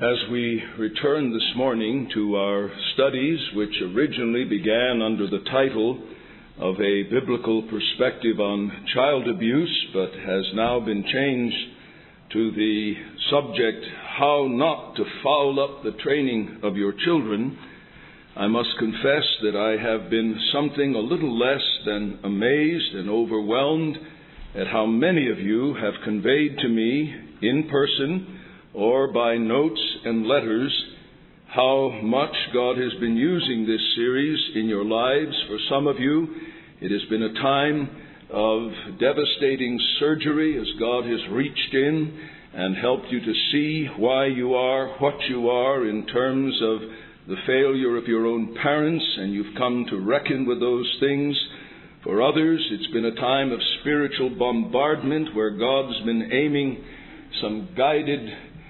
As we return this morning to our studies, which originally began under the title of a biblical perspective on child abuse, but has now been changed to the subject, how not to foul up the training of your children, I must confess that I have been something a little less than amazed and overwhelmed at how many of you have conveyed to me in person or by notes and letters how much God has been using this series in your lives. For some of you, it has been a time of devastating surgery as God has reached in and helped you to see why you are what you are in terms of the failure of your own parents, and you've come to reckon with those things. For others, it's been a time of spiritual bombardment where God's been aiming some guided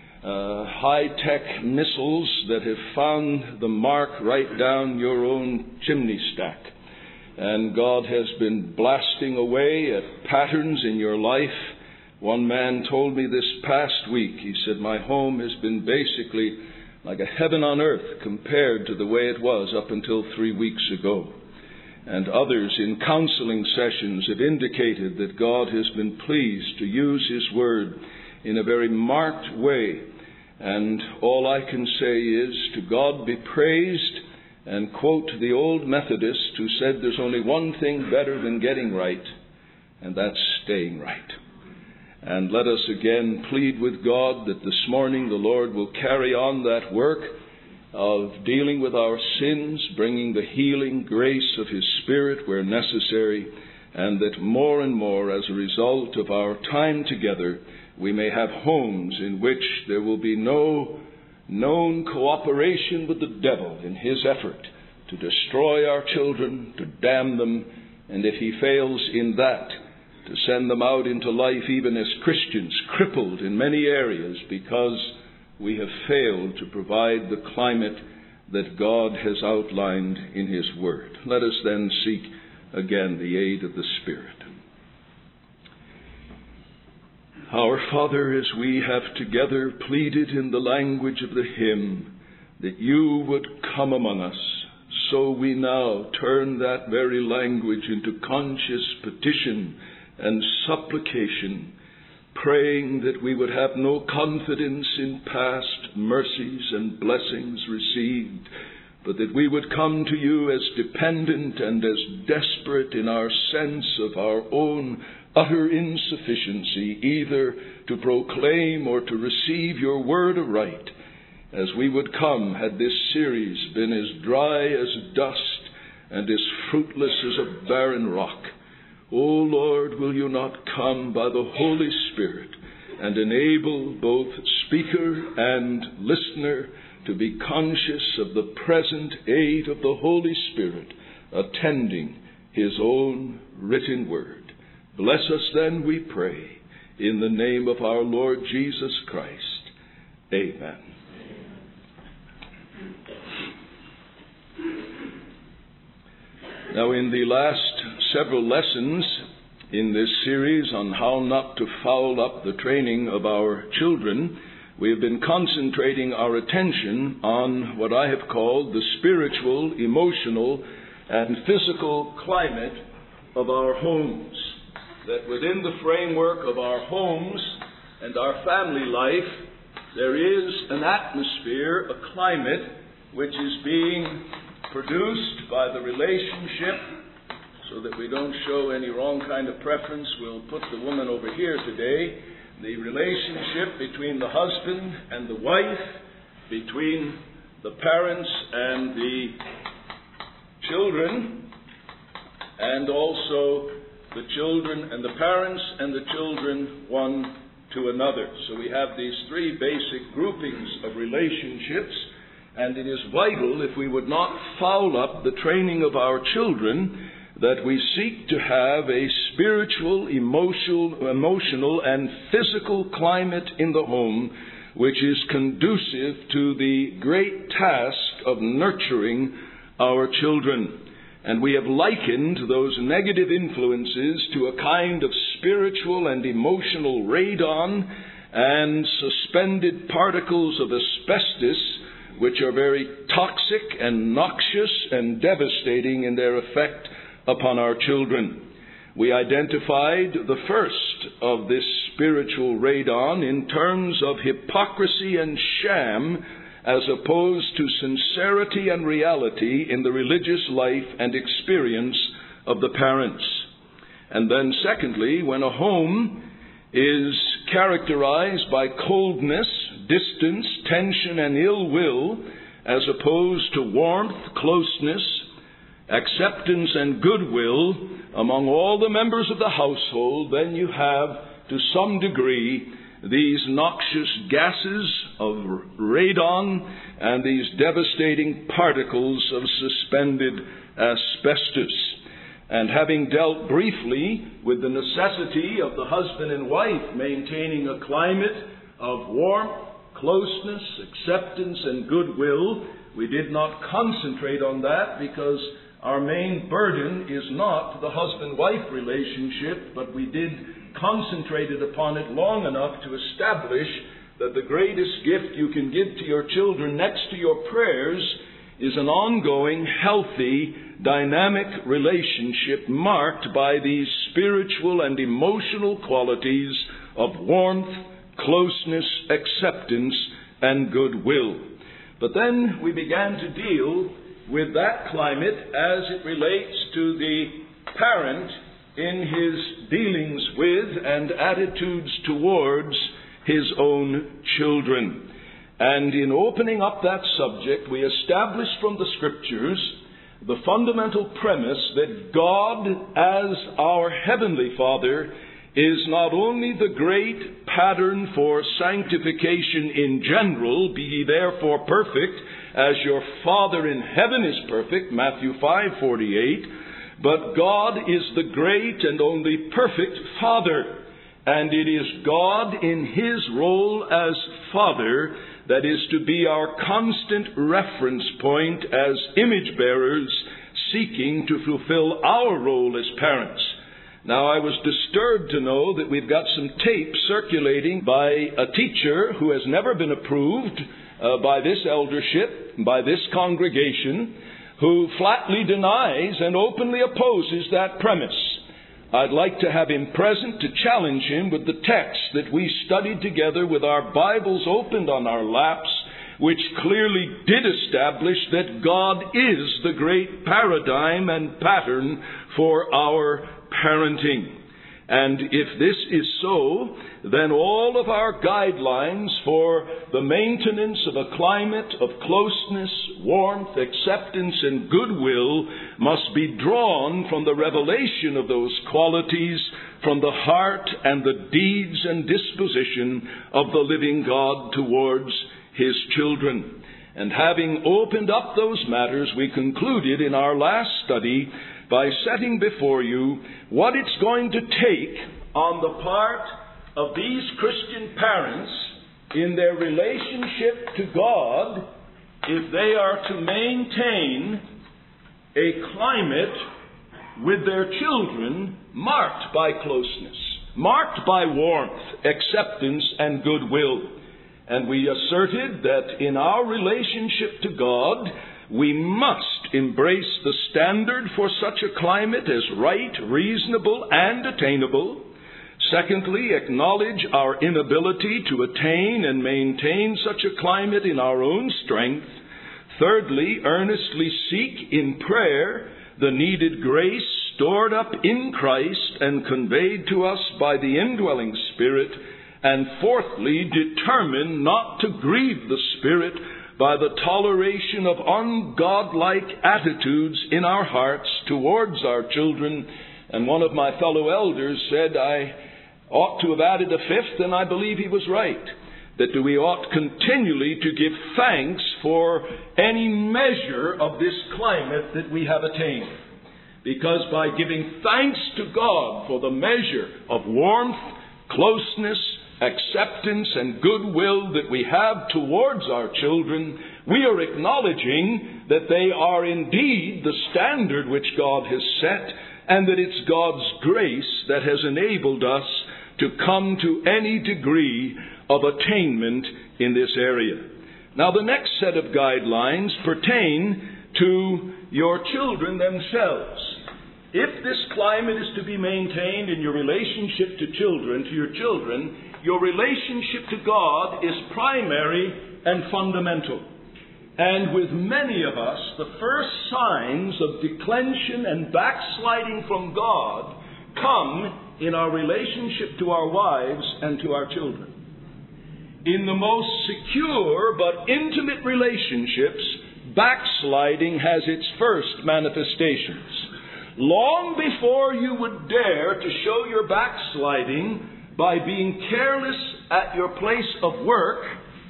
high-tech missiles that have found the mark right down your own chimney stack. And God has been blasting away at patterns in your life. One man told me this past week, he said, my home has been basically like a heaven on earth compared to the way it was up until 3 weeks ago. And others in counseling sessions have indicated that God has been pleased to use His Word in a very marked way. And all I can say is, to God be praised, and quote the old Methodist who said there's only one thing better than getting right, and that's staying right. And let us again plead with God that this morning the Lord will carry on that work of dealing with our sins, bringing the healing grace of His Spirit where necessary, and that more and more as a result of our time together, we may have homes in which there will be no known cooperation with the devil in his effort to destroy our children, to damn them, and if he fails in that, to send them out into life even as Christians, crippled in many areas because we have failed to provide the climate that God has outlined in His Word. Let us then seek again the aid of the Spirit. Our Father, as we have together pleaded in the language of the hymn that you would come among us, so we now turn that very language into conscious petition and supplication, praying that we would have no confidence in past mercies and blessings received, but that we would come to you as dependent and as desperate in our sense of our own utter insufficiency, either to proclaim or to receive your word aright, as we would come had this series been as dry as dust and as fruitless as a barren rock. O Lord, will you not come by the Holy Spirit and enable both speaker and listener to be conscious of the present aid of the Holy Spirit, attending His own written word. Bless us then, we pray, in the name of our Lord Jesus Christ. Amen. Now, in the last several lessons in this series on how not to foul up the training of our children, we have been concentrating our attention on what I have called the spiritual, emotional, and physical climate of our homes. That within the framework of our homes and our family life, there is an atmosphere, a climate, which is being produced by the relationship. So that we don't show any wrong kind of preference, we'll put the woman over here today. The relationship between the husband and the wife, between the parents and the children, and also the children and the parents and the children one to another. So we have these three basic groupings of relationships, and it is vital, if we would not foul up the training of our children, that we seek to have a spiritual, emotional, and physical climate in the home which is conducive to the great task of nurturing our children. And we have likened those negative influences to a kind of spiritual and emotional radon, and suspended particles of asbestos, which are very toxic and noxious and devastating in their effect upon our children. We identified the first of this spiritual radon in terms of hypocrisy and sham, as opposed to sincerity and reality in the religious life and experience of the parents. And then secondly, when a home is characterized by coldness, distance, tension, and ill will, as opposed to warmth, closeness, acceptance, and goodwill among all the members of the household, then you have, to some degree, these noxious gases of radon and these devastating particles of suspended asbestos. And having dealt briefly with the necessity of the husband and wife maintaining a climate of warmth, closeness, acceptance, and goodwill, we did not concentrate on that because our main burden is not the husband-wife relationship, but we did concentrate upon it long enough to establish that the greatest gift you can give to your children next to your prayers is an ongoing, healthy, dynamic relationship marked by these spiritual and emotional qualities of warmth, closeness, acceptance, and goodwill. But then we began to deal with that climate as it relates to the parent in his dealings with and attitudes towards his own children. And in opening up that subject, we established from the Scriptures the fundamental premise that God, as our Heavenly Father, is not only the great pattern for sanctification in general, be ye therefore perfect, as your Father in heaven is perfect, Matthew 5:48, but God is the great and only perfect Father. And it is God in His role as Father that is to be our constant reference point as image bearers seeking to fulfill our role as parents. Now, I was disturbed to know that we've got some tape circulating by a teacher who has never been approved by this eldership, by this congregation, who flatly denies and openly opposes that premise. I'd like to have him present to challenge him with the text that we studied together with our Bibles opened on our laps, which clearly did establish that God is the great paradigm and pattern for our parenting. And if this is so, then all of our guidelines for the maintenance of a climate of closeness, warmth, acceptance, and goodwill must be drawn from the revelation of those qualities from the heart and the deeds and disposition of the living God towards His children. And having opened up those matters, we concluded in our last study by setting before you what it's going to take on the part of these Christian parents in their relationship to God if they are to maintain a climate with their children marked by closeness, marked by warmth, acceptance, and goodwill. And we asserted that in our relationship to God, we must embrace the standard for such a climate as right, reasonable, and attainable. Secondly, acknowledge our inability to attain and maintain such a climate in our own strength. Thirdly, earnestly seek in prayer the needed grace stored up in Christ and conveyed to us by the indwelling Spirit. And fourthly, determine not to grieve the Spirit by the toleration of ungodlike attitudes in our hearts towards our children. And one of my fellow elders said, I ought to have added a fifth, and I believe he was right, that we ought continually to give thanks for any measure of this climate that we have attained. Because by giving thanks to God for the measure of warmth, closeness, acceptance, and goodwill that we have towards our children, we are acknowledging that they are indeed the standard which God has set, and that it's God's grace that has enabled us to come to any degree of attainment in this area. Now, the next set of guidelines pertain to your children themselves. If this climate is to be maintained in your relationship to your children, your relationship to God is primary and fundamental. And with many of us, the first signs of declension and backsliding from God come in our relationship to our wives and to our children. In the most secure but intimate relationships, backsliding has its first manifestations. Long before you would dare to show your backsliding by being careless at your place of work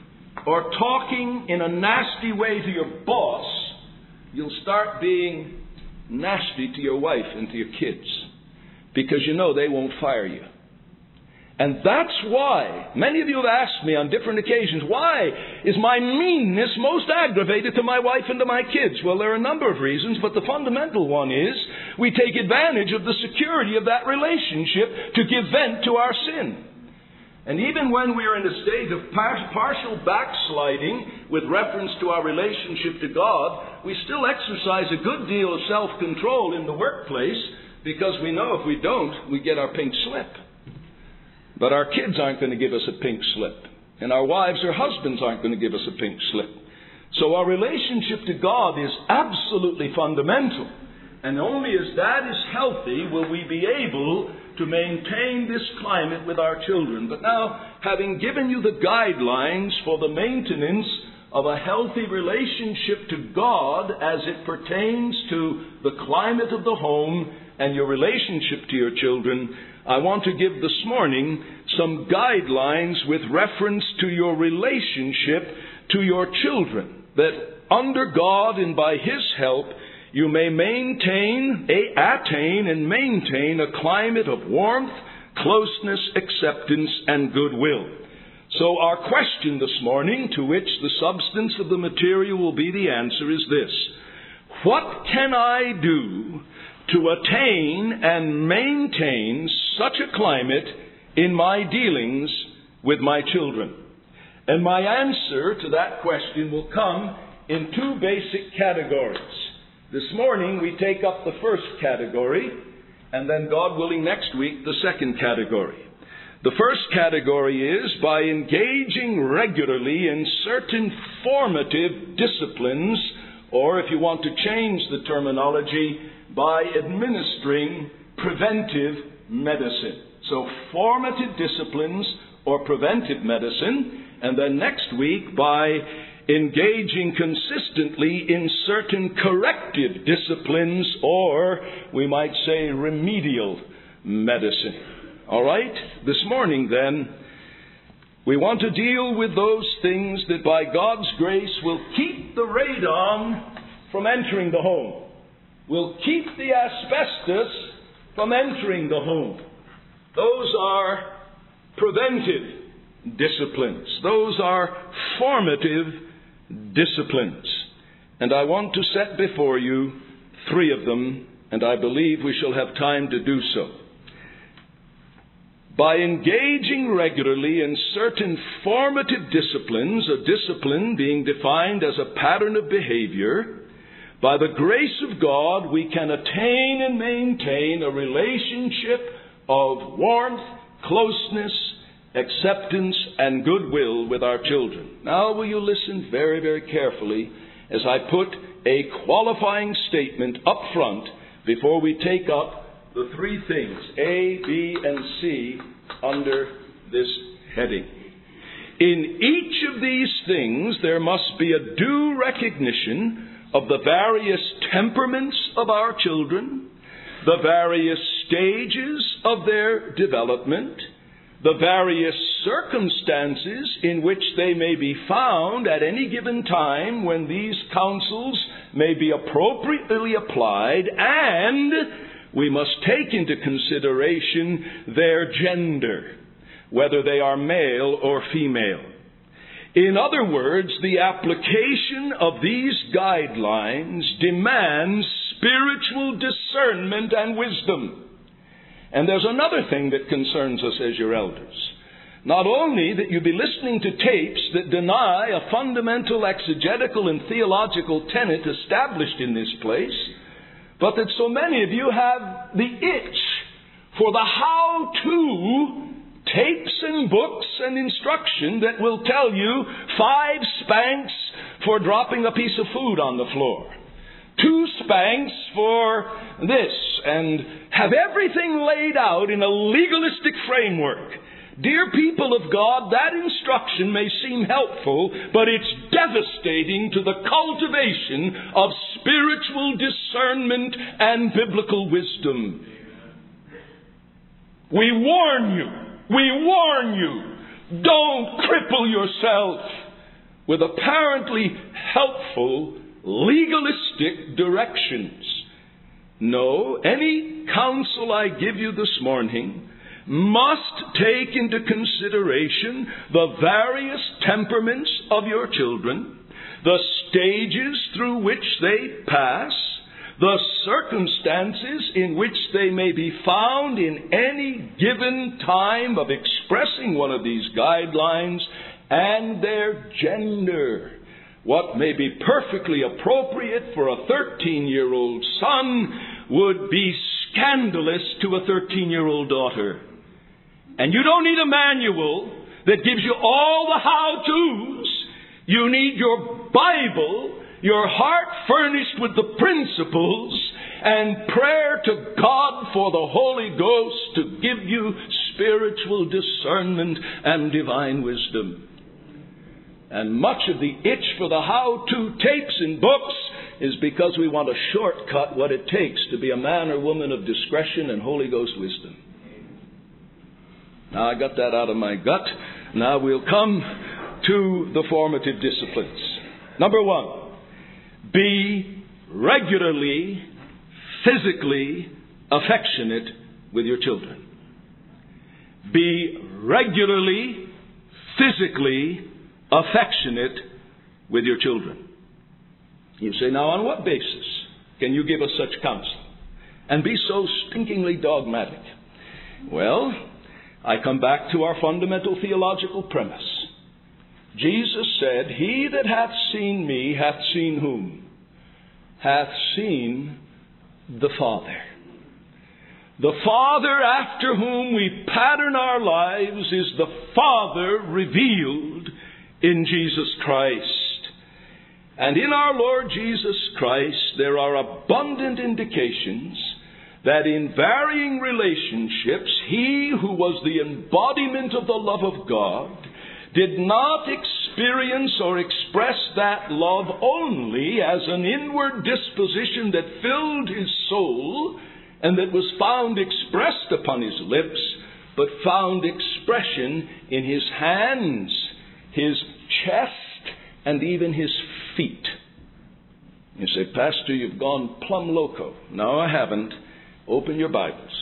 or talking in a nasty way to your boss, you'll start being nasty to your wife and to your kids, because you know they won't fire you. And that's why many of you have asked me on different occasions, why is my meanness most aggravated to my wife and to my kids? Well, there are a number of reasons, but the fundamental one is we take advantage of the security of that relationship to give vent to our sin. And even when we are in a state of partial backsliding with reference to our relationship to God, we still exercise a good deal of self-control in the workplace, because we know if we don't, we get our pink slip. But our kids aren't going to give us a pink slip. And our wives or husbands aren't going to give us a pink slip. So our relationship to God is absolutely fundamental. And only as that is healthy will we be able to maintain this climate with our children. But now, having given you the guidelines for the maintenance of a healthy relationship to God as it pertains to the climate of the home and your relationship to your children, I want to give this morning some guidelines with reference to your relationship to your children, that under God and by His help, you may attain and maintain a climate of warmth, closeness, acceptance, and goodwill. So our question this morning, to which the substance of the material will be the answer, is this: what can I do to attain and maintain such a climate in my dealings with my children? And my answer to that question will come in two basic categories. This morning we take up the first category, and then, God willing, next week the second category. The first category is by engaging regularly in certain formative disciplines, or if you want to change the terminology, by administering preventive medicine. So formative disciplines or preventive medicine, and then next week by engaging consistently in certain corrective disciplines, or we might say remedial medicine. All right? This morning then, we want to deal with those things that by God's grace will keep the radon from entering the home, will keep the asbestos from entering the home. Those are preventive disciplines. Those are formative disciplines. And I want to set before you three of them, and I believe we shall have time to do so. By engaging regularly in certain formative disciplines, a discipline being defined as a pattern of behavior, by the grace of God, we can attain and maintain a relationship of warmth, closeness, acceptance, and goodwill with our children. Now, will you listen very, very carefully as I put a qualifying statement up front before we take up the three things, A, B, and C, under this heading. In each of these things, there must be a due recognition of the various temperaments of our children, the various stages of their development, the various circumstances in which they may be found at any given time when these counsels may be appropriately applied, and we must take into consideration their gender, whether they are male or female. In other words, the application of these guidelines demands spiritual discernment and wisdom. And there's another thing that concerns us as your elders. Not only that you be listening to tapes that deny a fundamental exegetical and theological tenet established in this place, but that so many of you have the itch for the how-to tapes and books and instruction that will tell you 5 spanks for dropping a piece of food on the floor, 2 spanks for this, and have everything laid out in a legalistic framework. Dear people of God, that instruction may seem helpful, but it's devastating to the cultivation of spiritual discernment and biblical wisdom. We warn you, don't cripple yourself with apparently helpful legalistic directions. No, any counsel I give you this morning must take into consideration the various temperaments of your children, the stages through which they pass, the circumstances in which they may be found in any given time of expressing one of these guidelines, and their gender. What may be perfectly appropriate for a 13-year-old son would be scandalous to a 13-year-old daughter. And you don't need a manual that gives you all the how-tos. You need your Bible, your heart furnished with the principles, and prayer to God for the Holy Ghost to give you spiritual discernment and divine wisdom. And much of the itch for the how-to tapes and books is because we want to shortcut what it takes to be a man or woman of discretion and Holy Ghost wisdom. Now I got that out of my gut. Now we'll come to the formative disciplines. Number 1, be regularly, physically affectionate with your children. Be regularly, physically affectionate with your children. You say, now on what basis can you give us such counsel and be so stinkingly dogmatic? Well, I come back to our fundamental theological premise. Jesus said, he that hath seen me hath seen whom? Hath seen the Father. The Father after whom we pattern our lives is the Father revealed in Jesus Christ. And in our Lord Jesus Christ, there are abundant indications that in varying relationships, he who was the embodiment of the love of God did not experience or express that love only as an inward disposition that filled his soul and that was found expressed upon his lips, but found expression in his hands, his chest, and even his feet. You say, Pastor, you've gone plumb loco. No, I haven't. Open your Bibles.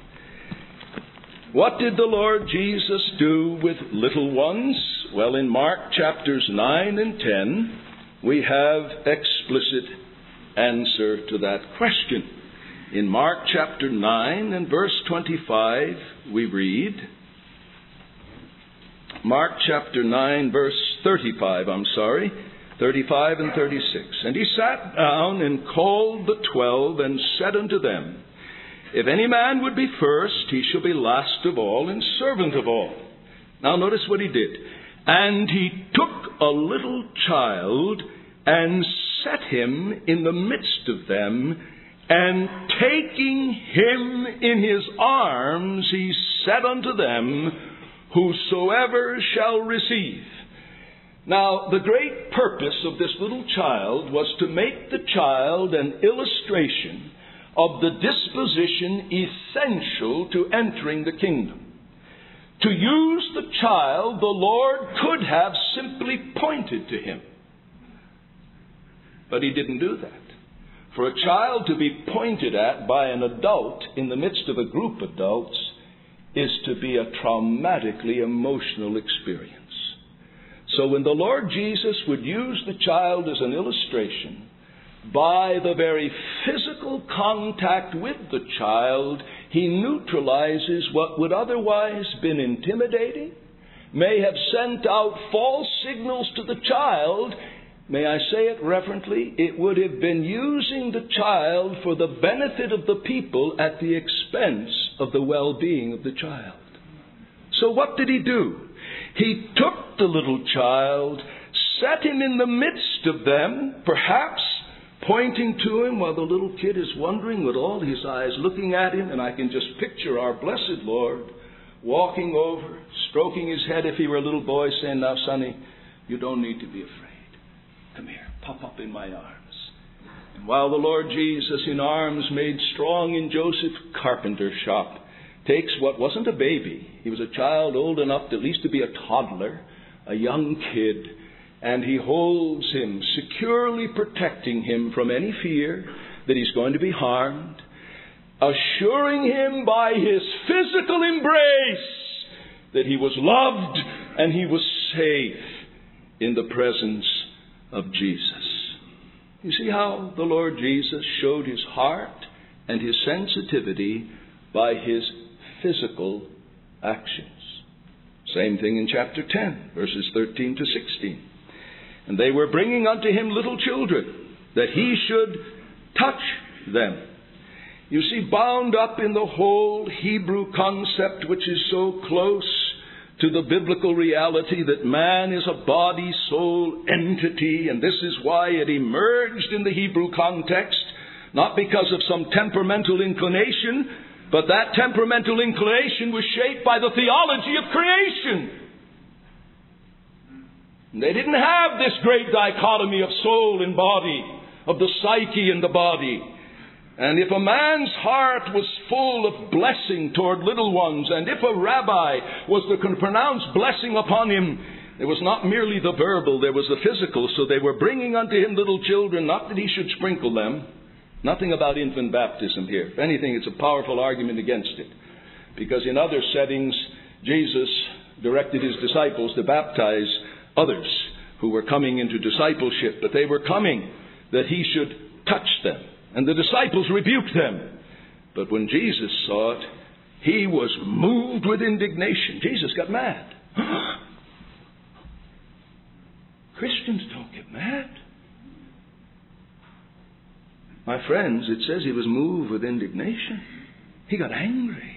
What did the Lord Jesus do with little ones? Well, in Mark chapters 9 and 10, we have explicit answer to that question. In Mark chapter 9 and verse 25, we read, Mark chapter 9, verse 35 and 36. And he sat down and called the 12 and said unto them, if any man would be first, he shall be last of all and servant of all. Now notice what he did. And he took a little child and set him in the midst of them, and taking him in his arms, he said unto them, whosoever shall receive. Now, the great purpose of this little child was to make the child an illustration of the disposition essential to entering the kingdom. To use the child, the Lord could have simply pointed to him. But he didn't do that. For a child to be pointed at by an adult in the midst of a group of adults is to be a traumatically emotional experience. So when the Lord Jesus would use the child as an illustration, by the very physical contact with the child, he neutralizes what would otherwise been intimidating, may have sent out false signals to the child. May I say it reverently? It would have been using the child for the benefit of the people at the expense of the well-being of the child. So what did he do? He took the little child, set him in the midst of them, perhaps pointing to him while the little kid is wondering with all his eyes looking at him. And I can just picture our blessed Lord walking over, stroking his head if he were a little boy, saying, "Now, sonny, you don't need to be afraid. Come here, pop up in my arms." And while the Lord Jesus, in arms made strong in Joseph's carpenter shop, takes what wasn't a baby, he was a child old enough at least to be a toddler, a young kid, and he holds him, securely protecting him from any fear that he's going to be harmed, assuring him by his physical embrace that he was loved and he was safe in the presence of Jesus. You see how the Lord Jesus showed his heart and his sensitivity by his physical actions. Same thing in chapter 10, verses 13 to 16. "And they were bringing unto him little children, that he should touch them." You see, bound up in the whole Hebrew concept, which is so close to the biblical reality that man is a body, soul entity, and this is why it emerged in the Hebrew context, not because of some temperamental inclination, but that temperamental inclination was shaped by the theology of creation. They didn't have this great dichotomy of soul and body, of the psyche and the body. And if a man's heart was full of blessing toward little ones, and if a rabbi was to pronounce blessing upon him, it was not merely the verbal, there was the physical. So they were bringing unto him little children, not that he should sprinkle them. Nothing about infant baptism here. If anything, it's a powerful argument against it. Because in other settings, Jesus directed his disciples to baptize others who were coming into discipleship, but they were coming that he should touch them. And the disciples rebuked them. But when Jesus saw it, he was moved with indignation. Jesus got mad. Christians don't get mad. My friends, it says he was moved with indignation. He got angry.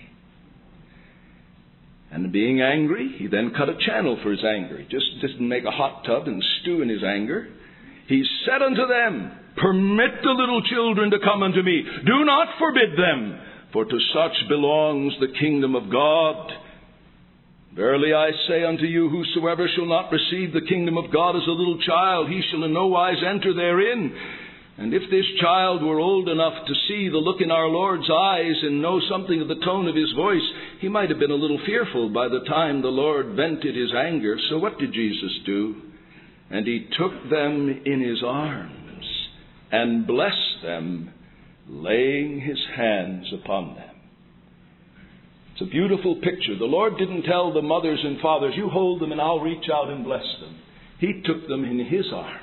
And being angry, he then cut a channel for his anger. He just didn't make a hot tub and stew in his anger. He said unto them, "Permit the little children to come unto me. Do not forbid them, for to such belongs the kingdom of God. Verily I say unto you, whosoever shall not receive the kingdom of God as a little child, he shall in no wise enter therein." And if this child were old enough to see the look in our Lord's eyes and know something of the tone of his voice, he might have been a little fearful by the time the Lord vented his anger. So what did Jesus do? "And he took them in his arms and blessed them, laying his hands upon them." It's a beautiful picture. The Lord didn't tell the mothers and fathers, "You hold them and I'll reach out and bless them." He took them in his arms.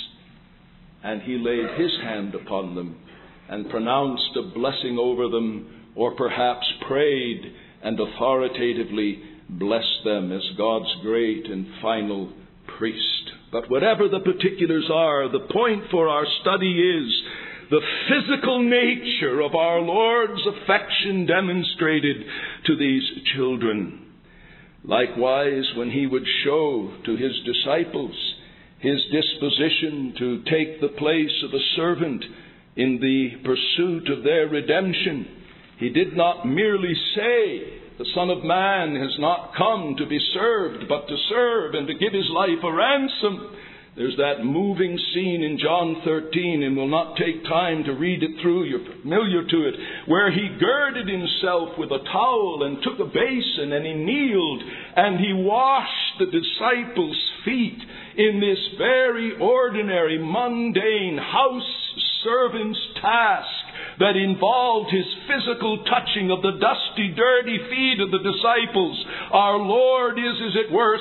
And he laid his hand upon them and pronounced a blessing over them, or perhaps prayed and authoritatively blessed them as God's great and final priest. But whatever the particulars are, the point for our study is the physical nature of our Lord's affection demonstrated to these children. Likewise, when he would show to his disciples his disposition to take the place of a servant in the pursuit of their redemption, he did not merely say, "The Son of Man has not come to be served, but to serve and to give his life a ransom." There's that moving scene in John 13, and we'll not take time to read it through. You're familiar to it, where he girded himself with a towel and took a basin and he kneeled and he washed the disciples' feet in this very ordinary, mundane house servant's task that involved his physical touching of the dusty, dirty feet of the disciples. Our Lord is, as it were,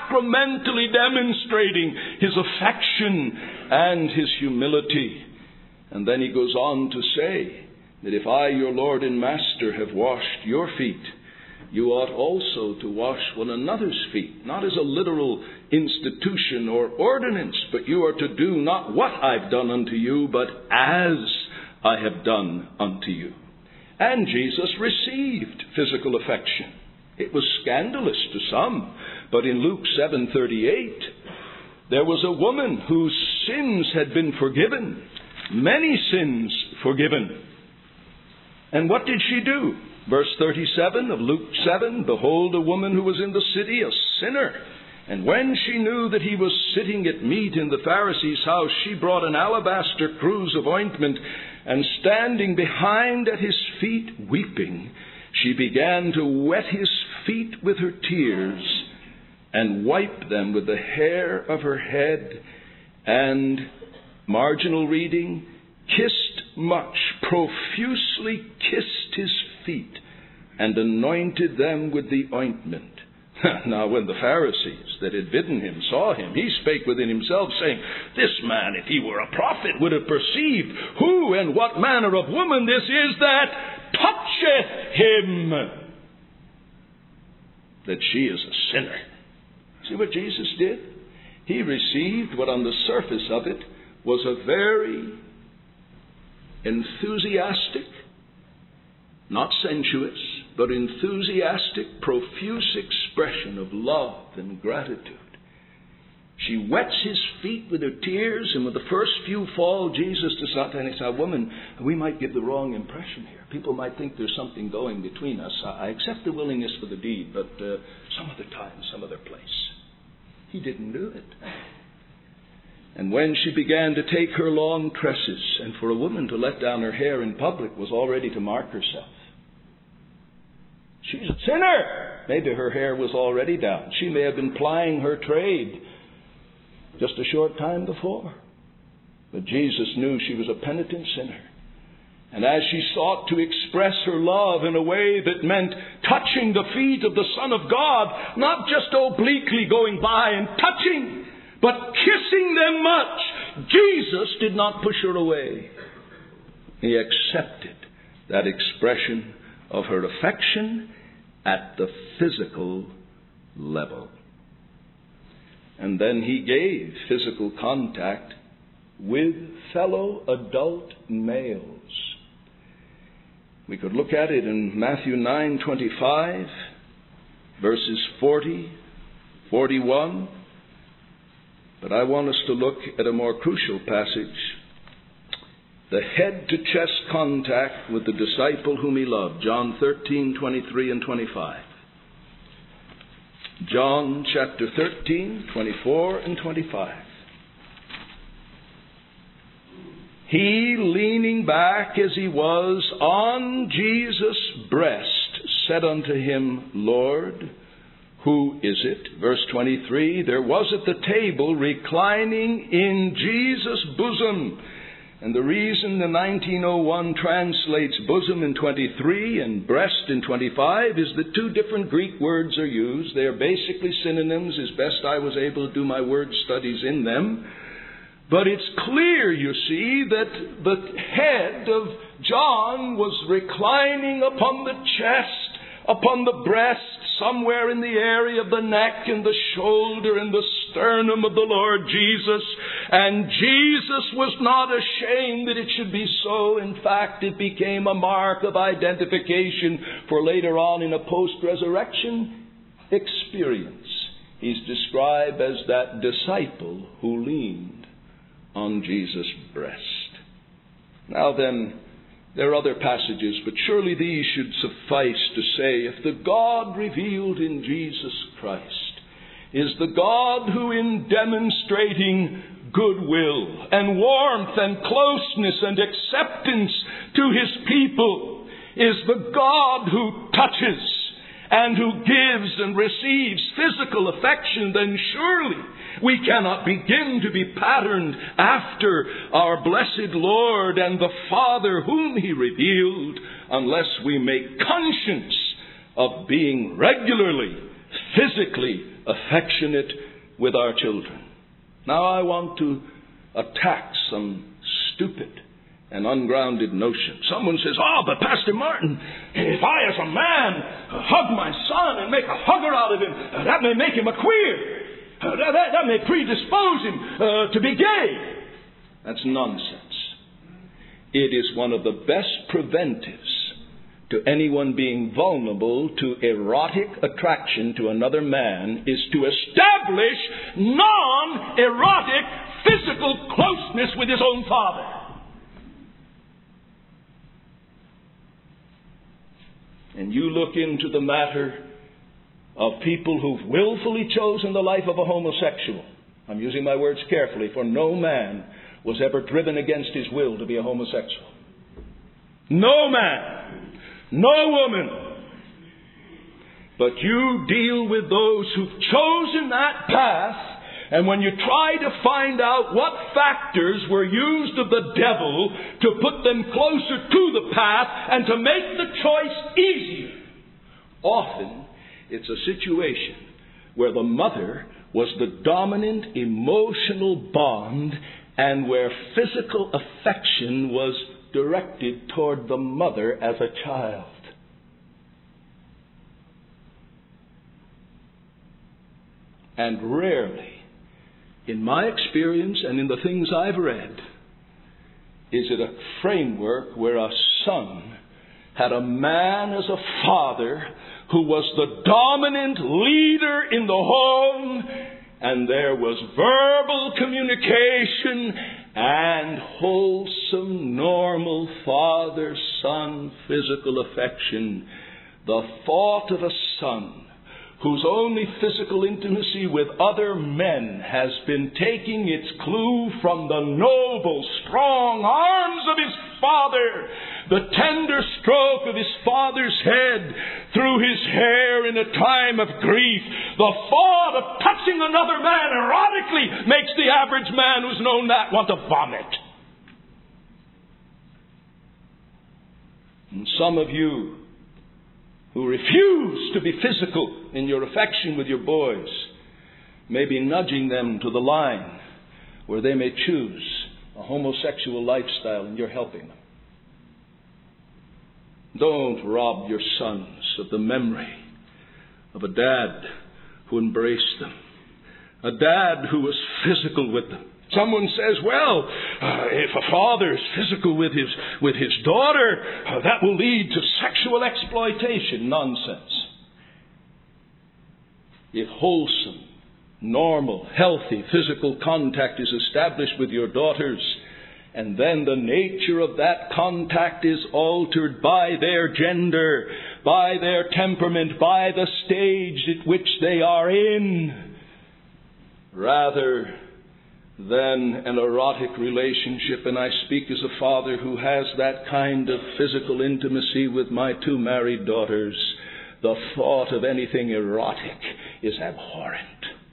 sacramentally demonstrating his affection and his humility. And then he goes on to say that if I, your Lord and Master, have washed your feet, you ought also to wash one another's feet, not as a literal institution or ordinance, but you are to do not what I've done unto you, but as I have done unto you. And Jesus received physical affection. It was scandalous to some, but in Luke 7:38, there was a woman whose sins had been forgiven, many sins forgiven. And what did she do? Verse 37 of Luke 7, behold, a woman who was in the city, a sinner. And when she knew that he was sitting at meat in the Pharisee's house, she brought an alabaster cruse of ointment, and standing behind at his feet, weeping, she began to wet his feet with her tears, and wipe them with the hair of her head, and, marginal reading, kissed much, profusely kissed his feet, and anointed them with the ointment. Now when the Pharisees that had bidden him saw him, he spake within himself, saying, this man, if he were a prophet, would have perceived who and what manner of woman this is that toucheth him, that she is a sinner. See what Jesus did? He received what on the surface of it was a very enthusiastic, not sensuous, but enthusiastic, profuse expression of love and gratitude. She wets his feet with her tears, and with the first few fall, Jesus does not tell us, woman, we might give the wrong impression here. People might think there's something going between us. I accept the willingness for the deed, but some other time, some other place. He didn't do it. And when she began to take her long tresses, and for a woman to let down her hair in public was already to mark herself. She's a sinner. Maybe her hair was already down. She may have been plying her trade just a short time before. But Jesus knew she was a penitent sinner. And as she sought to express her love in a way that meant touching the feet of the Son of God, not just obliquely going by and touching, but kissing them much, Jesus did not push her away. He accepted that expression of her affection at the physical level. And then he gave physical contact with fellow adult males. We could look at it in Matthew 9:25, verses 40, 41. But I want us to look at a more crucial passage. The head-to-chest contact with the disciple whom he loved. John 13:23 and 25. John chapter 13, 24 and 25. He, leaning back as he was on Jesus' breast, said unto him, Lord, who is it? Verse 23, there was at the table reclining in Jesus' bosom. And the reason the 1901 translates bosom in 23 and breast in 25 is that two different Greek words are used. They are basically synonyms, as best I was able to do my word studies in them. But it's clear, you see, that the head of John was reclining upon the chest, upon the breast, somewhere in the area of the neck and the shoulder and the sternum of the Lord Jesus. And Jesus was not ashamed that it should be so. In fact, it became a mark of identification for later on in a post-resurrection experience. He's described as that disciple who leaned on Jesus' breast. Now then, there are other passages, but surely these should suffice to say, if the God revealed in Jesus Christ is the God who, in demonstrating goodwill and warmth and closeness and acceptance to his people, is the God who touches and who gives and receives physical affection, then surely we cannot begin to be patterned after our blessed Lord and the Father whom he revealed unless we make conscience of being regularly, physically affectionate with our children. Now I want to attack some stupid an ungrounded notion. Someone says, "Oh, but Pastor Martin, if I as a man hug my son and make a hugger out of him, that may make him a queer. That may predispose him to be gay." That's nonsense. It is one of the best preventives to anyone being vulnerable to erotic attraction to another man is to establish non-erotic physical closeness with his own father. And you look into the matter of people who've willfully chosen the life of a homosexual. I'm using my words carefully, for no man was ever driven against his will to be a homosexual. No man, no woman. But you deal with those who've chosen that path, and when you try to find out what factors were used of the devil to put them closer to the path and to make the choice easier, often it's a situation where the mother was the dominant emotional bond and where physical affection was directed toward the mother as a child. And rarely, in my experience and in the things I've read, is it a framework where a son had a man as a father who was the dominant leader in the home, and there was verbal communication and wholesome, normal father-son physical affection. The thought of a son whose only physical intimacy with other men has been taking its clue from the noble, strong arms of his father, the tender stroke of his father's head through his hair in a time of grief. The thought of touching another man erotically makes the average man who's known that want to vomit. And some of you who refuse to be physical in your affection with your boys may be nudging them to the line where they may choose a homosexual lifestyle, and you're helping them. Don't rob your sons of the memory of a dad who embraced them, a dad who was physical with them. Someone says, well, if a father is physical with his daughter, that will lead to sexual exploitation. Nonsense. If wholesome, normal, healthy physical contact is established with your daughters, and then the nature of that contact is altered by their gender, by their temperament, by the stage at which they are in, rather than an erotic relationship. And I speak as a father who has that kind of physical intimacy with my two married daughters. The thought of anything erotic is abhorrent.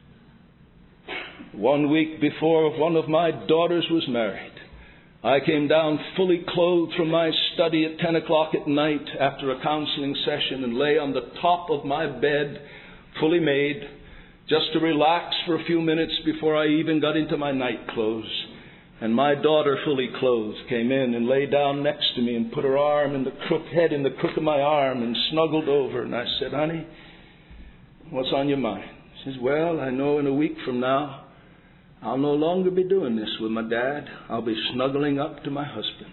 1 week before one of my daughters was married, I came down fully clothed from my study at 10 o'clock at night after a counseling session and lay on the top of my bed, fully made, just to relax for a few minutes before I even got into my night clothes. And my daughter, fully clothed, came in and lay down next to me and put her arm in the head in the crook of my arm and snuggled over. And I said, honey, what's on your mind? She says, well, I know in a week from now, I'll no longer be doing this with my dad. I'll be snuggling up to my husband.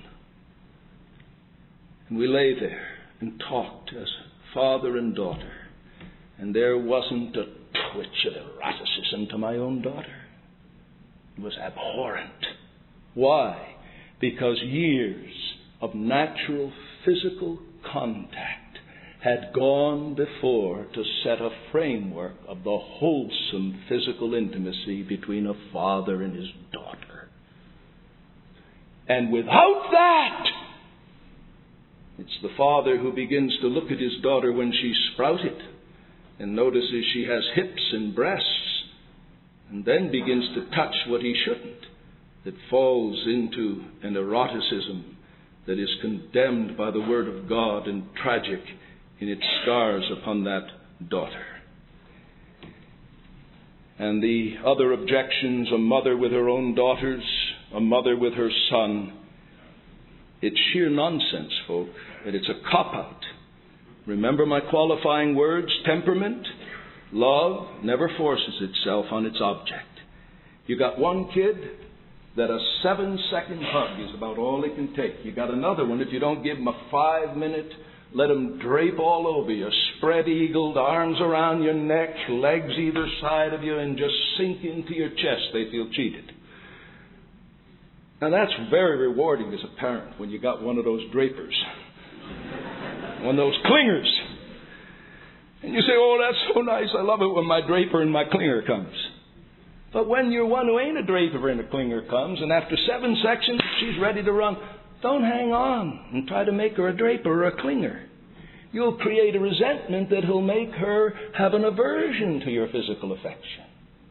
And we lay there and talked as father and daughter. And there wasn't a twitch of eroticism to my own daughter. It was abhorrent. Why? Because years of natural physical contact had gone before to set a framework of the wholesome physical intimacy between a father and his daughter. And without that, it's the father who begins to look at his daughter when she's sprouted and notices she has hips and breasts, and then begins to touch what he shouldn't, that falls into an eroticism that is condemned by the Word of God and tragic in its scars upon that daughter. And the other objections, a mother with her own daughters, a mother with her son, It's sheer nonsense, folk, that it's a cop-out. Remember my qualifying words, temperament? Love never forces itself on its object. You got one kid that a 7-second hug is about all he can take. You got another one, if you don't give him a 5-minute, let him drape all over you, spread-eagled, arms around your neck, legs either side of you, and just sink into your chest, they feel cheated. Now that's very rewarding as a parent when you got one of those drapers. One of those clingers. And you say, oh, that's so nice. I love it when my draper and my clinger comes. But when your one who ain't a draper and a clinger comes, and after 7 seconds she's ready to run, don't hang on and try to make her a draper or a clinger. You'll create a resentment that will make her have an aversion to your physical affection.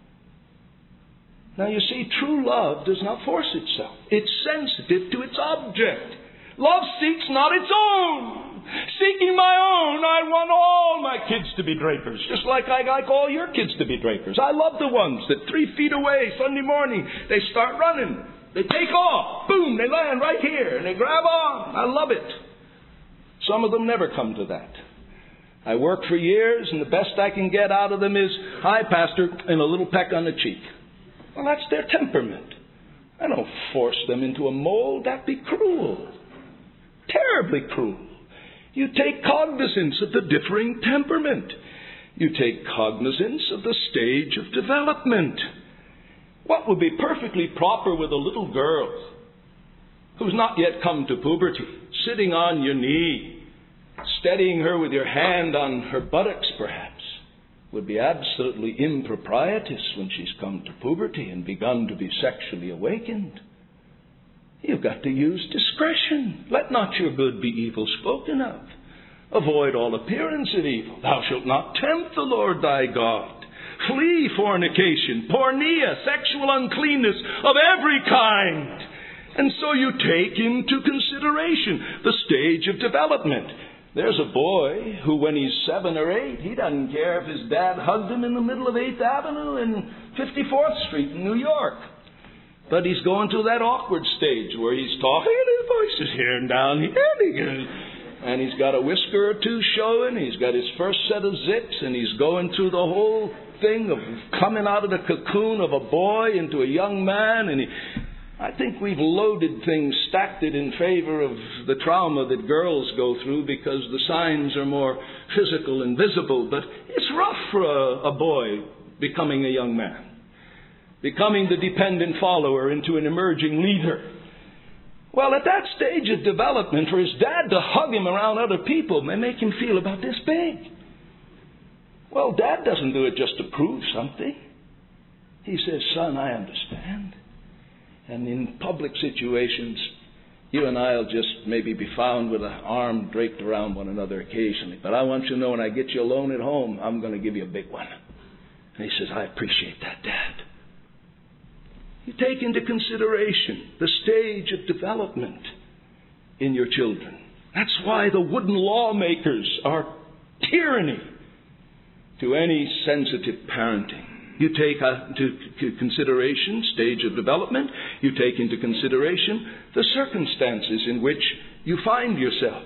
Now you see, true love does not force itself. It's sensitive to its object. Love seeks not its own. Seeking my own, I want all my kids to be drapers, just like I like all your kids to be drapers. I love the ones that 3 feet away, Sunday morning, they start running. They take off. Boom, they land right here, and they grab on. I love it. Some of them never come to that. I work for years, and the best I can get out of them is, hi, Pastor, and a little peck on the cheek. Well, that's their temperament. I don't force them into a mold. That'd be cruel. Terribly cruel. You take cognizance of the differing temperament. You take cognizance of the stage of development. What would be perfectly proper with a little girl who's not yet come to puberty, sitting on your knee, steadying her with your hand on her buttocks perhaps, would be absolutely improprietous when she's come to puberty and begun to be sexually awakened. You've got to use discretion. Let not your good be evil spoken of. Avoid all appearance of evil. Thou shalt not tempt the Lord thy God. Flee fornication, porneia, sexual uncleanness of every kind. And so you take into consideration the stage of development. There's a boy who, when he's 7 or 8, he doesn't care if his dad hugged him in the middle of 8th Avenue and 54th Street in New York. But he's going through that awkward stage where he's talking and his voice is here and down here. And he's got a whisker or two showing. He's got his first set of zips, and he's going through the whole thing of coming out of the cocoon of a boy into a young man. And I think we've loaded things, stacked it in favor of the trauma that girls go through because the signs are more physical and visible. But it's rough for a boy becoming a young man, becoming the dependent follower into an emerging leader. Well, at that stage of development, for his dad to hug him around other people may make him feel about this big. Well, Dad doesn't do it just to prove something. He says, son, I understand. And in public situations, you and I will just maybe be found with an arm draped around one another occasionally. But I want you to know when I get you alone at home, I'm going to give you a big one. And he says, I appreciate that, Dad. You take into consideration the stage of development in your children. That's why the wooden lawmakers are tyranny to any sensitive parenting. You take into consideration stage of development. You take into consideration the circumstances in which you find yourself.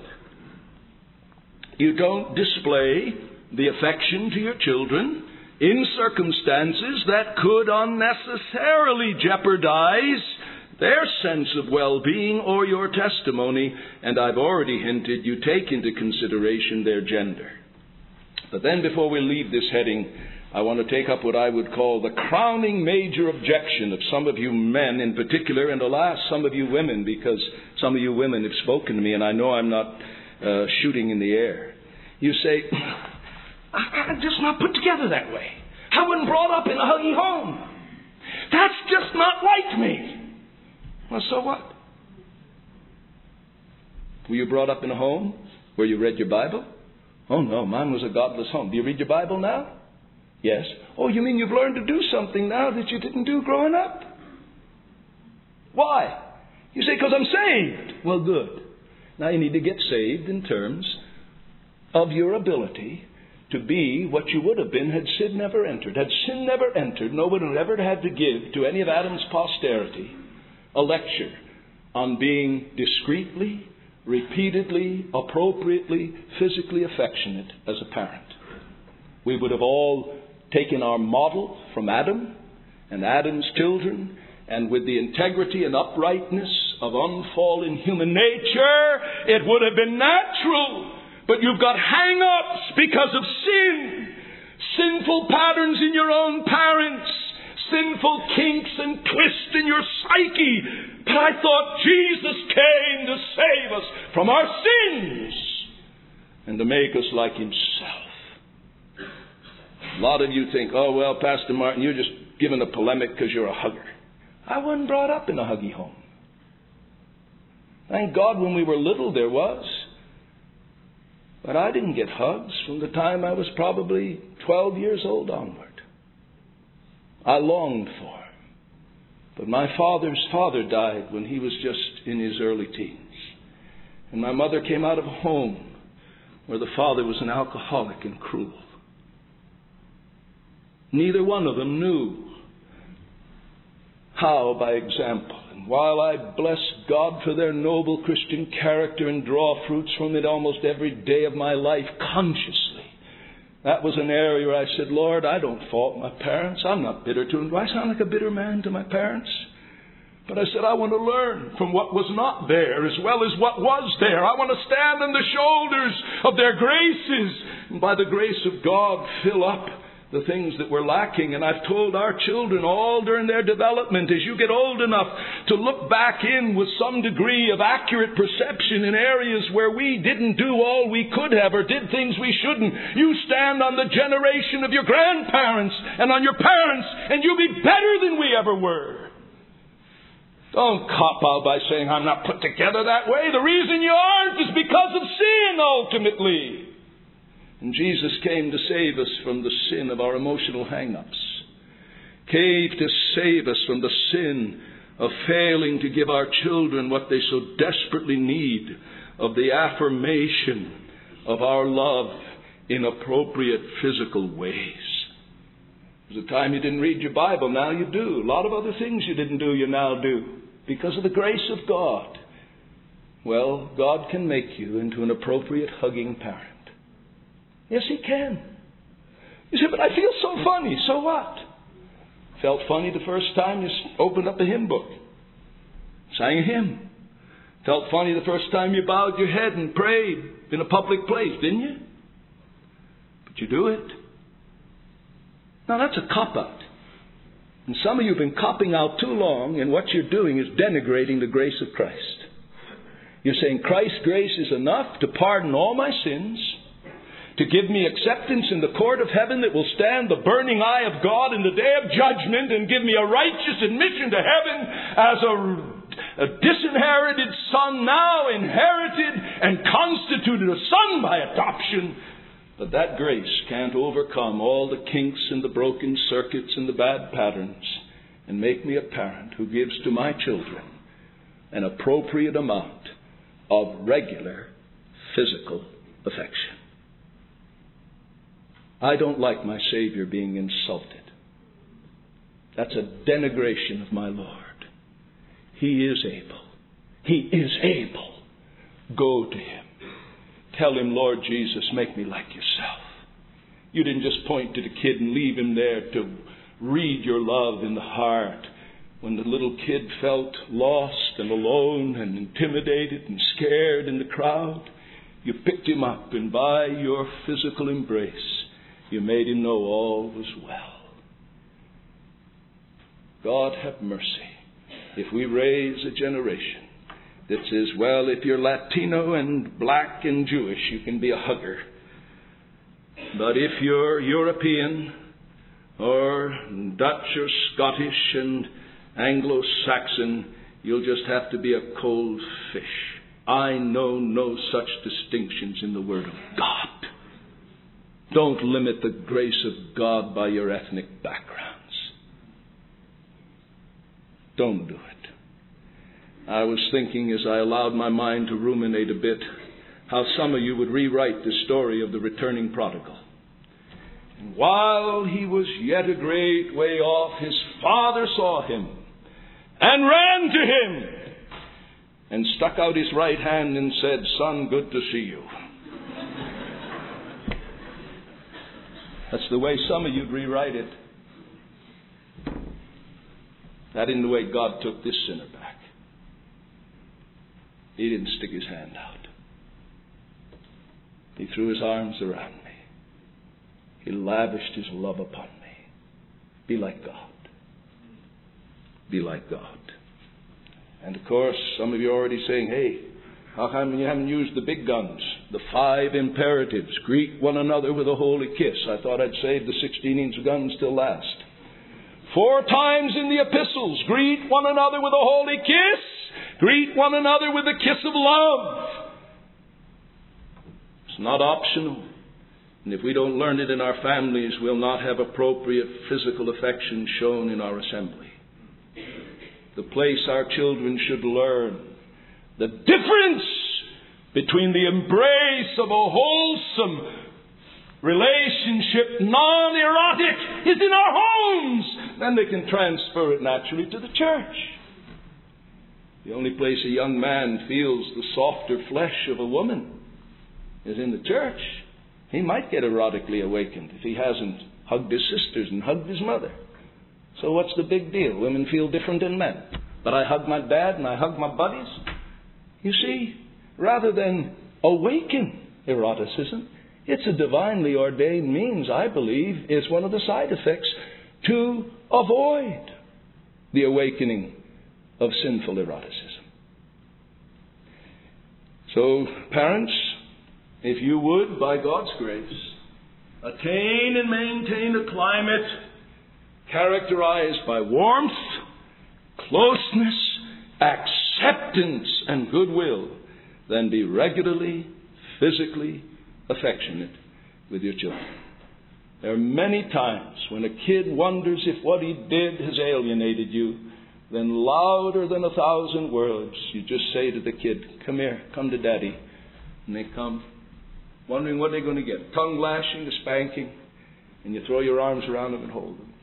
You don't display the affection to your children in circumstances that could unnecessarily jeopardize their sense of well-being or your testimony. And I've already hinted, you take into consideration their gender. But then before we leave this heading, I want to take up what I would call the crowning major objection of some of you men in particular, and alas, some of you women, because some of you women have spoken to me, and I know I'm not shooting in the air. You say, I'm just not put together that way. I wasn't brought up in a huggy home. That's just not like me. Well, so what? Were you brought up in a home where you read your Bible? Oh, no, mine was a godless home. Do you read your Bible now? Yes. Oh, you mean you've learned to do something now that you didn't do growing up? Why? You say, because I'm saved. Well, good. Now you need to get saved in terms of your ability to be what you would have been had sin never entered. Had sin never entered, no one would ever had to give to any of Adam's posterity a lecture on being discreetly, repeatedly, appropriately, physically affectionate as a parent. We would have all taken our model from Adam and Adam's children, and with the integrity and uprightness of unfallen human nature, it would have been natural. But you've got hang-ups because of sin. Sinful patterns in your own parents. Sinful kinks and twists in your psyche. But I thought Jesus came to save us from our sins and to make us like Himself. A lot of you think, oh, well, Pastor Martin, you're just giving a polemic because you're a hugger. I wasn't brought up in a huggy home. Thank God when we were little there was. But I didn't get hugs from the time I was probably 12 years old onward. I longed for him. But my father's father died when he was just in his early teens. And my mother came out of a home where the father was an alcoholic and cruel. Neither one of them knew how by example. And while I bless God for their noble Christian character and draw fruits from it almost every day of my life consciously, that was an area where I said, Lord, I don't fault my parents. I'm not bitter to them. Do I sound like a bitter man to my parents? But I said, I want to learn from what was not there as well as what was there. I want to stand on the shoulders of their graces. And by the grace of God, fill up the things that were lacking. And I've told our children all during their development, as you get old enough to look back in with some degree of accurate perception in areas where we didn't do all we could have or did things we shouldn't, you stand on the generation of your grandparents and on your parents, and you'll be better than we ever were. Don't cop out by saying, I'm not put together that way. The reason you aren't is because of sin, ultimately. And Jesus came to save us from the sin of our emotional hang-ups. Came to save us from the sin of failing to give our children what they so desperately need, of the affirmation of our love in appropriate physical ways. There's a time you didn't read your Bible, now you do. A lot of other things you didn't do, you now do. Because of the grace of God. Well, God can make you into an appropriate hugging parent. Yes, He can. You say, but I feel so funny. So what? Felt funny the first time you opened up a hymn book. Sang a hymn. Felt funny the first time you bowed your head and prayed in a public place, didn't you? But you do it. Now that's a cop-out. And some of you have been copping out too long, and what you're doing is denigrating the grace of Christ. You're saying Christ's grace is enough to pardon all my sins, to give me acceptance in the court of heaven that will stand the burning eye of God in the day of judgment, and give me a righteous admission to heaven as a disinherited son, now inherited and constituted a son by adoption. But that grace can't overcome all the kinks and the broken circuits and the bad patterns and make me a parent who gives to my children an appropriate amount of regular physical affection. I don't like my Savior being insulted. That's a denigration of my Lord. He is able. He is able. Go to Him. Tell Him, Lord Jesus, make me like yourself. You didn't just point to the kid and leave him there to read your love in the heart. When the little kid felt lost and alone and intimidated and scared in the crowd, you picked him up, and by your physical embrace, you made him know all was well. God have mercy if we raise a generation that says, well, if you're Latino and black and Jewish, you can be a hugger. But if you're European or Dutch or Scottish and Anglo-Saxon, you'll just have to be a cold fish. I know no such distinctions in the Word of God. Don't limit the grace of God by your ethnic backgrounds. Don't do it. I was thinking as I allowed my mind to ruminate a bit, how some of you would rewrite the story of the returning prodigal. And while he was yet a great way off, his father saw him and ran to him and stuck out his right hand and said, "Son, good to see you." That's the way some of you'd rewrite it. That isn't the way God took this sinner back. He didn't stick his hand out. He threw his arms around me. He lavished his love upon me. Be like God. Be like God. And of course, some of you are already saying, "Hey, how come you haven't used the big guns? The 5 imperatives. Greet one another with a holy kiss." I thought I'd save the 16-inch guns till last. 4 times in the epistles, greet one another with a holy kiss. Greet one another with a kiss of love. It's not optional. And if we don't learn it in our families, we'll not have appropriate physical affection shown in our assembly. The place our children should learn the difference between the embrace of a wholesome relationship, non-erotic, is in our homes. Then they can transfer it naturally to the church. The only place a young man feels the softer flesh of a woman is in the church. He might get erotically awakened if he hasn't hugged his sisters and hugged his mother. So what's the big deal? Women feel different than men. But I hug my dad and I hug my buddies. You see, rather than awaken eroticism, it's a divinely ordained means, I believe, is one of the side effects to avoid the awakening of sinful eroticism. So, parents, if you would, by God's grace, attain and maintain a climate characterized by warmth, closeness, acceptance, and goodwill, then be regularly, physically affectionate with your children. There are many times when a kid wonders if what he did has alienated you, then louder than 1,000 words, you just say to the kid, "Come here, come to Daddy." And they come, wondering what they're going to get. Tongue lashing, a spanking, and you throw your arms around them and hold them.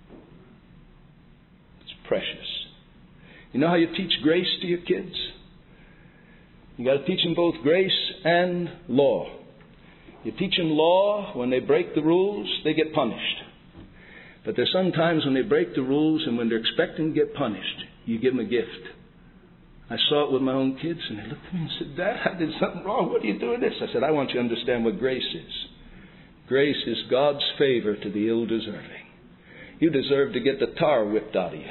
It's precious. You know how you teach grace to your kids? You got to teach them both grace and law. You teach them law, when they break the rules, they get punished. But there's sometimes when they break the rules and when they're expecting to get punished, you give them a gift. I saw it with my own kids, and they looked at me and said, "Dad, I did something wrong. What are you doing this?" I said, "I want you to understand what grace is. Grace is God's favor to the ill-deserving. You deserve to get the tar whipped out of you.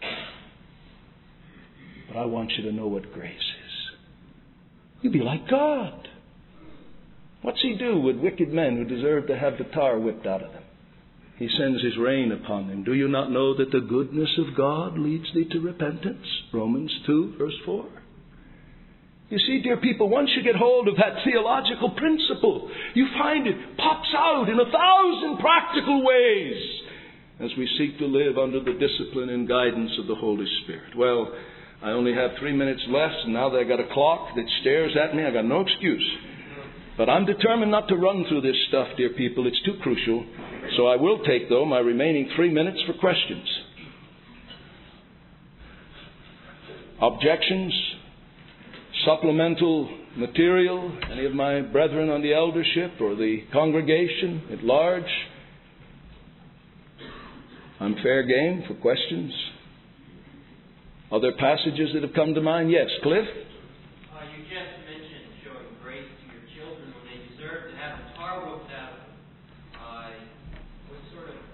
But I want you to know what grace is. You be like God. What's He do with wicked men who deserve to have the tar whipped out of them? He sends His rain upon them. Do you not know that the goodness of God leads thee to repentance?" Romans 2, verse 4. You see, dear people, once you get hold of that theological principle, you find it pops out in 1,000 practical ways as we seek to live under the discipline and guidance of the Holy Spirit. Well, I only have 3 minutes left, and now that I got a clock that stares at me, I got no excuse. But I'm determined not to run through this stuff, dear people. It's too crucial. So I will take, though, my remaining 3 minutes for questions. Objections? Supplemental material? Any of my brethren on the eldership or the congregation at large? I'm fair game for questions. Other passages that have come to mind? Yes, Cliff? You just mentioned showing grace to your children when they deserve to have the tar whipped out of them. What sort of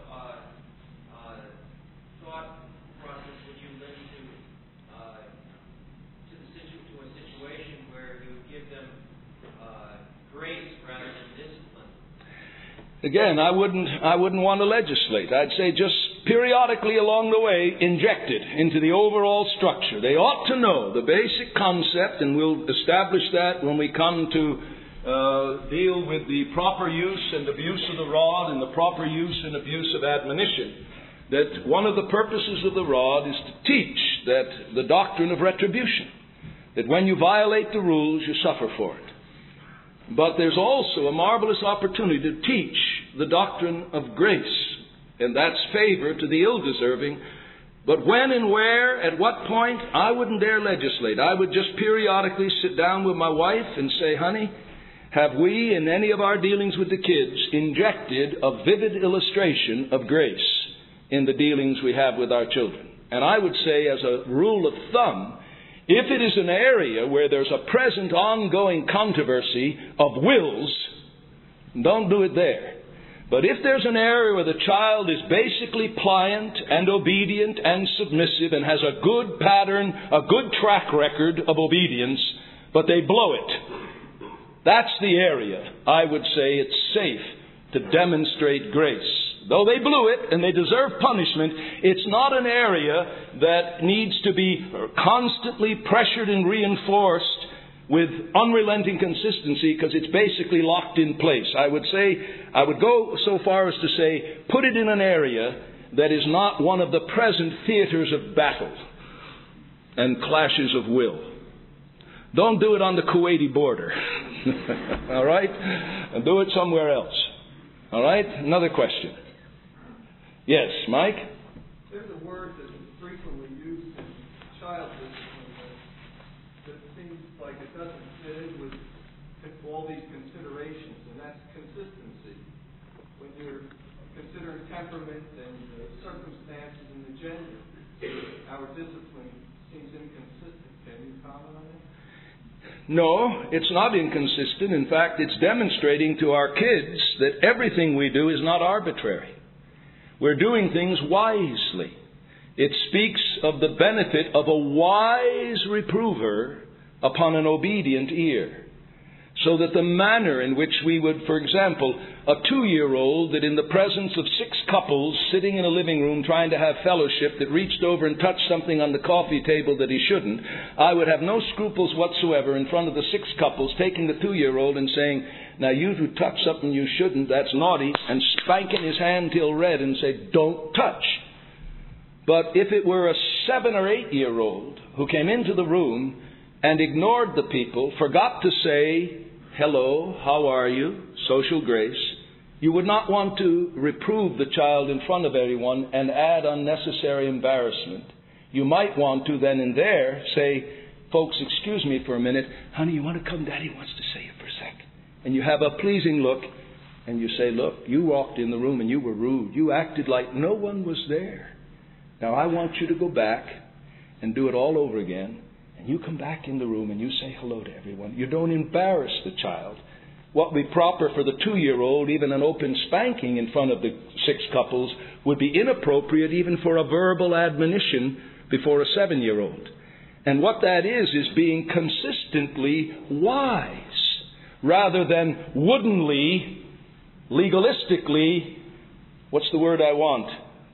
thought process would you lend to a situation where you would give them grace rather than discipline? Again, I wouldn't want to legislate. I'd say just periodically along the way, inject it into the overall structure. They ought to know the basic concept, and we'll establish that when we come to deal with the proper use and abuse of the rod and the proper use and abuse of admonition. That one of the purposes of the rod is to teach that the doctrine of retribution. That when you violate the rules, you suffer for it. But there's also a marvelous opportunity to teach the doctrine of grace. And that's favor to the ill-deserving, But when and where, at what point, I wouldn't dare legislate. I would just periodically sit down with my wife and say, honey, have we, in any of our dealings with the kids, injected a vivid illustration of grace in the dealings we have with our children? And I would say, as a rule of thumb, if it is an area where there's a present ongoing controversy of wills, don't do it there. But if there's an area where the child is basically pliant and obedient and submissive and has a good pattern, a good track record of obedience, but they blow it, that's the area I would say it's safe to demonstrate grace. Though they blew it and they deserve punishment, it's not an area that needs to be constantly pressured and reinforced with unrelenting consistency, because it's basically locked in place. I would go so far as to say, put it in an area that is not one of the present theaters of battle and clashes of will. Don't do it on the Kuwaiti border. All right? And do it somewhere else. All right? Another question. Yes, Mike? There's a word that is frequently used in child discipline that seems like it doesn't fit in with all these considerations, and that's consistency. When you're considering temperament and circumstances and the gender, our discipline seems inconsistent. Can you comment on that? No, it's not inconsistent. In fact, it's demonstrating to our kids that everything we do is not arbitrary. We're doing things wisely. It speaks of the benefit of a wise reprover upon an obedient ear. So that the manner in which we would, for example, a 2-year-old that in the presence of 6 couples sitting in a living room trying to have fellowship that reached over and touched something on the coffee table that he shouldn't, I would have no scruples whatsoever in front of the 6 couples taking the 2-year-old and saying, now you who touch something you shouldn't, that's naughty, and spanking his hand till red and say, don't touch. But if it were a 7 or 8-year-old who came into the room and ignored the people, forgot to say, hello, how are you? Social grace. You would not want to reprove the child in front of everyone and add unnecessary embarrassment. You might want to then and there say, folks, excuse me for a minute. Honey, you want to come? Daddy wants to say it for a sec. And you have a pleasing look and you say, look, you walked in the room and you were rude. You acted like no one was there. Now I want you to go back and do it all over again. And you come back in the room and you say hello to everyone. You don't embarrass the child. What would be proper for the 2-year-old, even an open spanking in front of the 6 couples, would be inappropriate even for a verbal admonition before a 7-year-old. And what that is being consistently wise, rather than woodenly, legalistically, what's the word I want?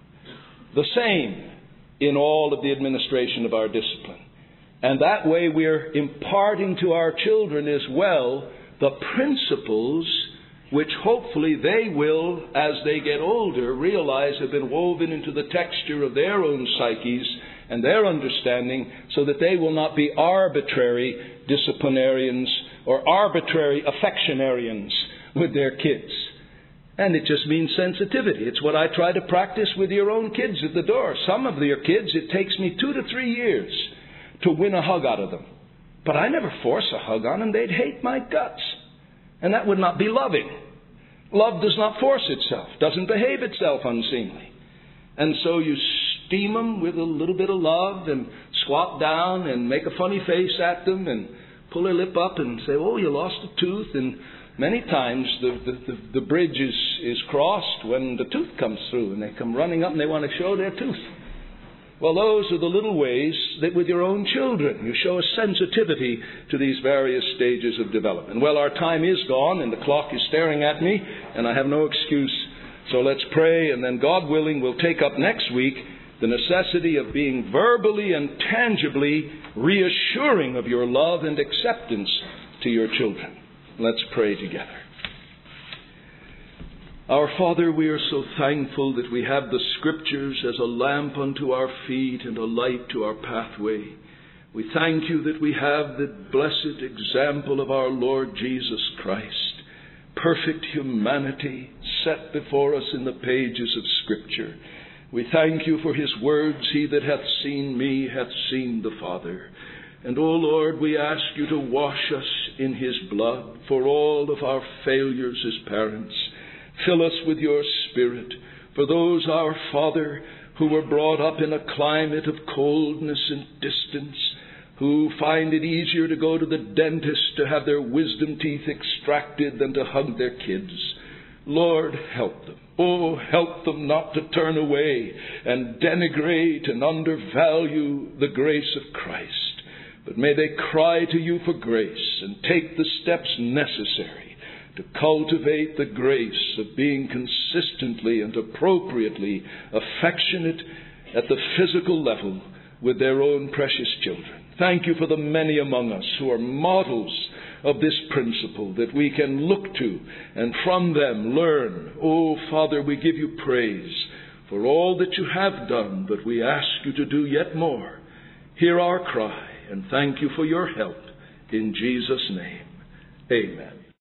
The same in all of the administration of our discipline. And that way we're imparting to our children as well the principles which hopefully they will, as they get older, realize have been woven into the texture of their own psyches and their understanding, so that they will not be arbitrary disciplinarians or arbitrary affectionarians with their kids. And it just means sensitivity. It's what I try to practice with your own kids at the door. Some of your kids, it takes me 2 to 3 years to win a hug out of them. But I never force a hug on them. They'd hate my guts. And that would not be loving. Love does not force itself, doesn't behave itself unseemly. And so you steam them with a little bit of love and squat down and make a funny face at them and pull their lip up and say, oh, you lost a tooth. And many times the bridge is crossed when the tooth comes through and they come running up and they want to show their tooth. Well, those are the little ways that with your own children you show a sensitivity to these various stages of development. Well, our time is gone and the clock is staring at me and I have no excuse. So let's pray, and then God willing we'll take up next week the necessity of being verbally and tangibly reassuring of your love and acceptance to your children. Let's pray together. Our Father, we are so thankful that we have the Scriptures as a lamp unto our feet and a light to our pathway. We thank you that we have the blessed example of our Lord Jesus Christ, perfect humanity set before us in the pages of Scripture. We thank you for his words, he that hath seen me hath seen the Father. And, O Lord, we ask you to wash us in his blood for all of our failures as parents. Fill us with your Spirit for those, our Father, who were brought up in a climate of coldness and distance, who find it easier to go to the dentist to have their wisdom teeth extracted than to hug their kids. Lord, help them. Oh, help them not to turn away and denigrate and undervalue the grace of Christ. But may they cry to you for grace and take the steps necessary to cultivate the grace of being consistently and appropriately affectionate at the physical level with their own precious children. Thank you for the many among us who are models of this principle that we can look to and from them learn. Oh, Father, we give you praise for all that you have done, but we ask you to do yet more. Hear our cry, and thank you for your help. In Jesus' name, amen.